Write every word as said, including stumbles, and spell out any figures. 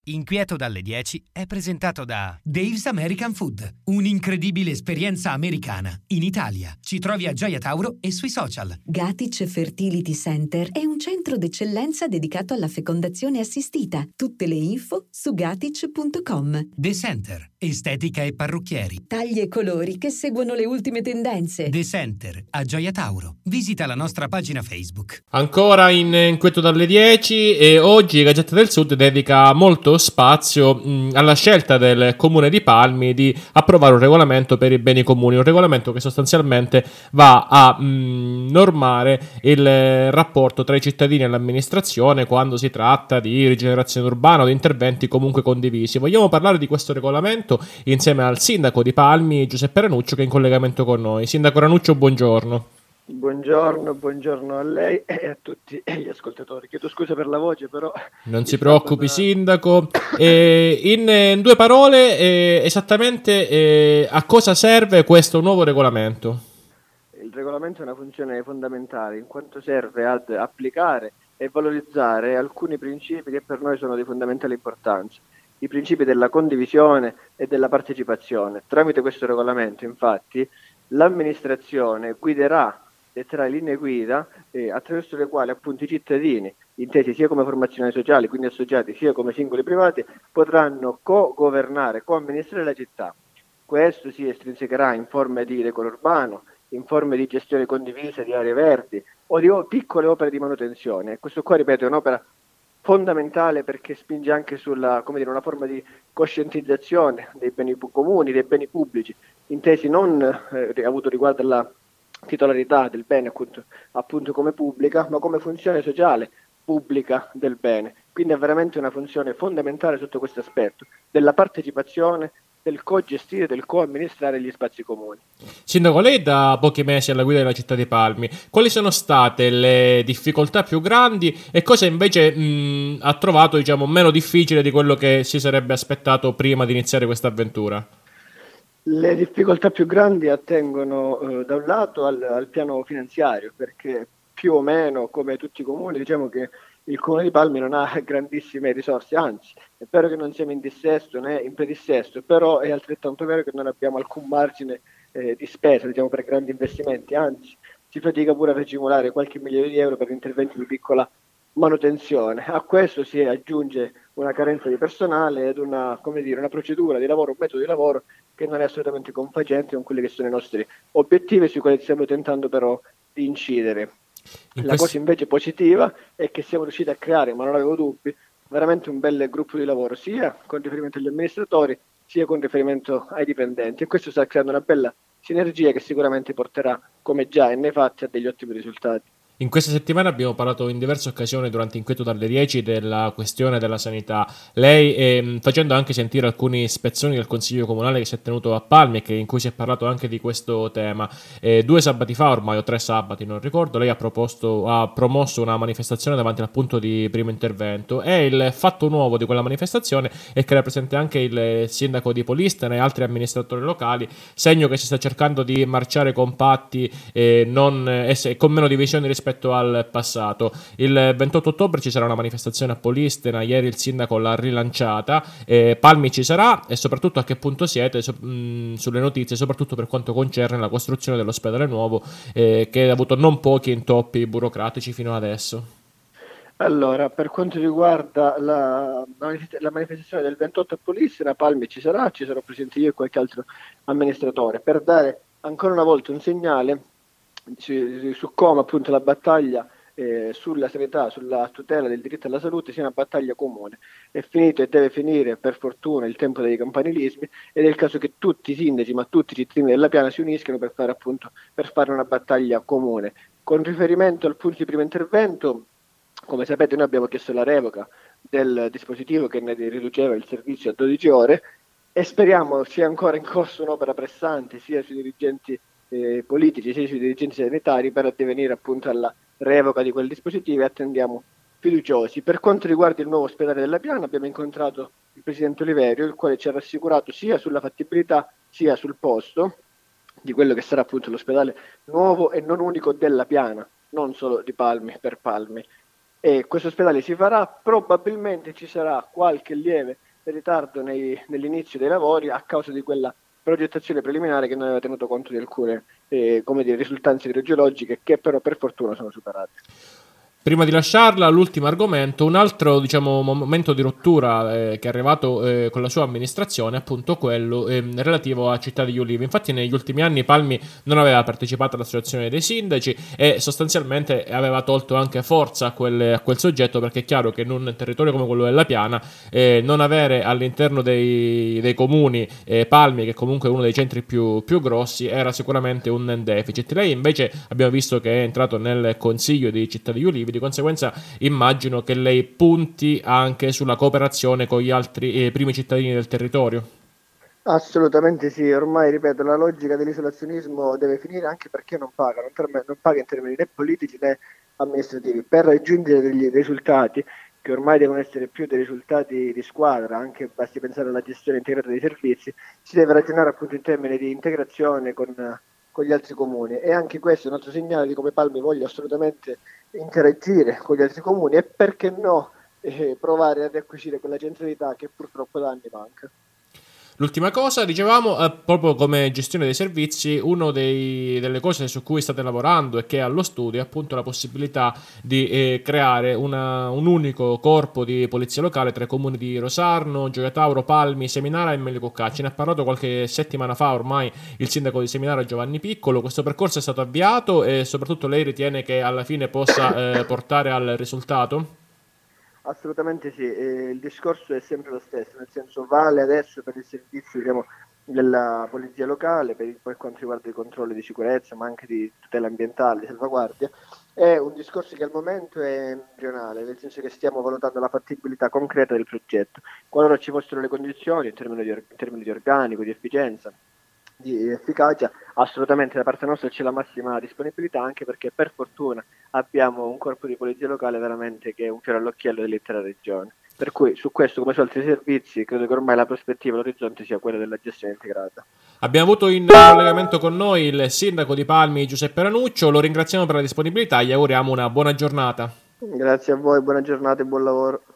Inquieto dalle dieci è presentato da Dave's American Food, un'incredibile esperienza americana in Italia. Ci trovi a Gioia Tauro e sui social. Gatic Fertility Center è un centro d'eccellenza dedicato alla fecondazione assistita. Tutte le info su gatic punto com. The Center, estetica e parrucchieri. Tagli e colori che seguono le ultime tendenze. The Center a Gioia Tauro. Visita la nostra pagina Facebook. Ancora in Inquieto dalle dieci, e oggi Gazzetta del Sud dedica molto spazio mh, alla scelta del Comune di Palmi di approvare un regolamento per i beni comuni, un regolamento che sostanzialmente va a mh, normare il rapporto tra i cittadini e l'amministrazione quando si tratta di rigenerazione urbana o di interventi comunque condivisi. Vogliamo parlare di questo regolamento insieme al sindaco di Palmi, Giuseppe Ranuccio, che è in collegamento con noi. Sindaco Ranuccio, buongiorno. Buongiorno, buongiorno a lei e a tutti gli ascoltatori. Chiedo scusa per la voce, però... Non si preoccupi, da... sindaco. Eh, in, in due parole, eh, esattamente eh, a cosa serve questo nuovo regolamento? Il regolamento è una funzione fondamentale, in quanto serve ad applicare e valorizzare alcuni principi che per noi sono di fondamentale importanza. I principi della condivisione e della partecipazione. Tramite questo regolamento, infatti, l'amministrazione guiderà e tra le linee guida eh, attraverso le quali appunto i cittadini, intesi sia come formazioni sociali, quindi associati, sia come singoli privati, potranno co-governare, co-amministrare la città. Questo si estrinsecherà in forme di decoro urbano, in forme di gestione condivisa di aree verdi o di o- piccole opere di manutenzione. Questo qua, ripeto, è un'opera fondamentale perché spinge anche sulla, come dire, una forma di coscientizzazione dei beni comuni, dei beni pubblici, intesi non eh, avuto riguardo alla titolarità del bene appunto, appunto come pubblica, ma come funzione sociale pubblica del bene. Quindi è veramente una funzione fondamentale sotto questo aspetto, della partecipazione, del co-gestire, del co-amministrare gli spazi comuni. Sindaco, lei da pochi mesi alla guida della città di Palmi, quali sono state le difficoltà più grandi e cosa invece mh, ha trovato, diciamo, meno difficile di quello che si sarebbe aspettato prima di iniziare questa avventura? Le difficoltà più grandi attengono eh, da un lato al, al piano finanziario, perché più o meno come tutti i comuni diciamo che il Comune di Palmi non ha grandissime risorse, anzi è vero che non siamo in dissesto né in predissesto, però è altrettanto vero che non abbiamo alcun margine eh, di spesa diciamo, per grandi investimenti, anzi si fatica pure a racimolare qualche migliaio di euro per interventi di piccola manutenzione. A questo si aggiunge una carenza di personale ed una, come dire, una procedura di lavoro, un metodo di lavoro che non è assolutamente confacente con quelli che sono i nostri obiettivi sui quali stiamo tentando però di incidere. In La questo... cosa invece positiva è che siamo riusciti a creare, ma non avevo dubbi, veramente un bel gruppo di lavoro, sia con riferimento agli amministratori, sia con riferimento ai dipendenti, e questo sta creando una bella sinergia che sicuramente porterà, come già è nei fatti, a degli ottimi risultati. In questa settimana abbiamo parlato in diverse occasioni durante Inquieto dalle dieci della questione della sanità. Lei, ehm, facendo anche sentire alcune ispezioni del Consiglio Comunale che si è tenuto a Palmi e che, in cui si è parlato anche di questo tema, eh, due sabati fa, ormai o tre sabati, non ricordo, lei ha, proposto, ha promosso una manifestazione davanti al punto di primo intervento e il fatto nuovo di quella manifestazione è che era presente anche il sindaco di Polistena e altri amministratori locali, segno che si sta cercando di marciare compatti e non, eh, con meno divisioni rispetto al passato. Il ventotto ottobre ci sarà una manifestazione a Polistena, ieri il sindaco l'ha rilanciata, eh, Palmi ci sarà, e soprattutto a che punto siete so, mh, sulle notizie, soprattutto per quanto concerne la costruzione dell'ospedale nuovo eh, che ha avuto non pochi intoppi burocratici fino adesso. Allora, per quanto riguarda la, la manifestazione del ventotto a Polistena, Palmi ci sarà, ci sarò presente io e qualche altro amministratore, per dare ancora una volta un segnale Su, su come appunto la battaglia eh, sulla sanità, sulla tutela del diritto alla salute sia una battaglia comune. È finito e deve finire per fortuna il tempo dei campanilismi ed è il caso che tutti i sindaci, ma tutti i cittadini della Piana si uniscano per fare appunto per fare una battaglia comune. Con riferimento al punto di primo intervento, come sapete noi abbiamo chiesto la revoca del dispositivo che ne riduceva il servizio a dodici ore e speriamo sia ancora in corso un'opera pressante sia sui dirigenti Eh, politici, sia sui dirigenti sanitari per addivenire appunto alla revoca di quel dispositivo e attendiamo fiduciosi. Per quanto riguarda il nuovo ospedale della Piana abbiamo incontrato il presidente Oliverio, il quale ci ha rassicurato sia sulla fattibilità sia sul posto di quello che sarà appunto l'ospedale nuovo e non unico della Piana, non solo di Palmi per Palmi. e questo ospedale si farà. Probabilmente ci sarà qualche lieve ritardo nei, nell'inizio dei lavori a causa di quella progettazione preliminare che non aveva tenuto conto di alcune eh, come dire, risultanze idrogeologiche che però per fortuna sono superate. Prima di lasciarla, l'ultimo argomento, un altro diciamo, momento di rottura eh, che è arrivato eh, con la sua amministrazione, appunto quello eh, relativo a Città degli Ulivi. Infatti negli ultimi anni Palmi non aveva partecipato all'associazione dei sindaci e sostanzialmente aveva tolto anche forza a quel, a quel soggetto, perché è chiaro che in un territorio come quello della Piana eh, non avere all'interno dei, dei comuni eh, Palmi, che comunque è uno dei centri più, più grossi, era sicuramente un deficit. Lei invece abbiamo visto che è entrato nel consiglio di Città degli Ulivi, di conseguenza immagino che lei punti anche sulla cooperazione con gli altri eh, primi cittadini del territorio. Assolutamente sì, ormai ripeto, la logica dell'isolazionismo deve finire, anche perché non paga, non, term- non paga in termini né politici né amministrativi. Per raggiungere degli risultati che ormai devono essere più dei risultati di squadra, anche basti pensare alla gestione integrata dei servizi, si deve ragionare appunto in termini di integrazione con, con gli altri comuni, e anche questo è un altro segnale di come Palmi voglia assolutamente interagire con gli altri comuni e perché no eh, provare a riacquisire quella centralità che purtroppo da anni manca. L'ultima cosa, dicevamo, eh, proprio come gestione dei servizi, una delle cose su cui state lavorando e che è allo studio è appunto la possibilità di eh, creare una, un unico corpo di polizia locale tra i comuni di Rosarno, Gioia Tauro, Palmi, Seminara e Melicuccà. Ne ha parlato qualche settimana fa ormai il sindaco di Seminara, Giovanni Piccolo. Questo percorso è stato avviato e soprattutto lei ritiene che alla fine possa eh, portare al risultato? Assolutamente sì, eh, il discorso è sempre lo stesso, nel senso vale adesso per il servizio diciamo, della polizia locale, per, per quanto riguarda i controlli di sicurezza, ma anche di tutela ambientale, di salvaguardia. È un discorso che al momento è embrionale, nel senso che stiamo valutando la fattibilità concreta del progetto. Qualora ci fossero le condizioni in termini di, in termini di organico, di efficienza, di efficacia, assolutamente da parte nostra c'è la massima disponibilità, anche perché per fortuna abbiamo un corpo di polizia locale veramente che è un fiore all'occhiello dell'intera regione, per cui su questo come su altri servizi credo che ormai la prospettiva, l'orizzonte sia quella della gestione integrata. Abbiamo avuto in collegamento con noi il sindaco di Palmi Giuseppe Ranuccio, lo ringraziamo per la disponibilità e gli auguriamo una buona giornata. Grazie a voi, buona giornata e buon lavoro.